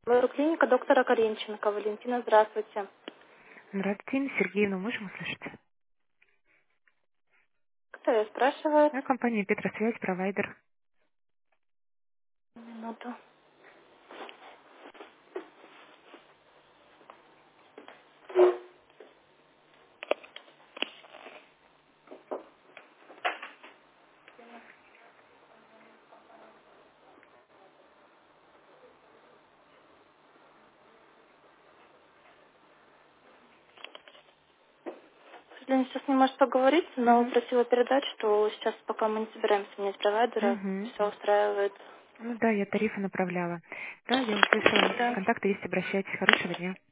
Клиника доктора Каринченко. Валентина, здравствуйте. Здравствуйте, Инна Сергеевна, можем услышать? Кто ее спрашивает? Да, компания Петросвязь, провайдер. Минуту. К сожалению, сейчас не может поговорить, но Угу. просила передать, что сейчас пока мы не собираемся менять провайдера, Угу. все устраивает. Ну да, я тарифы направляла. Да, я услышала. Да. Контакты есть, обращайтесь. Хорошего дня.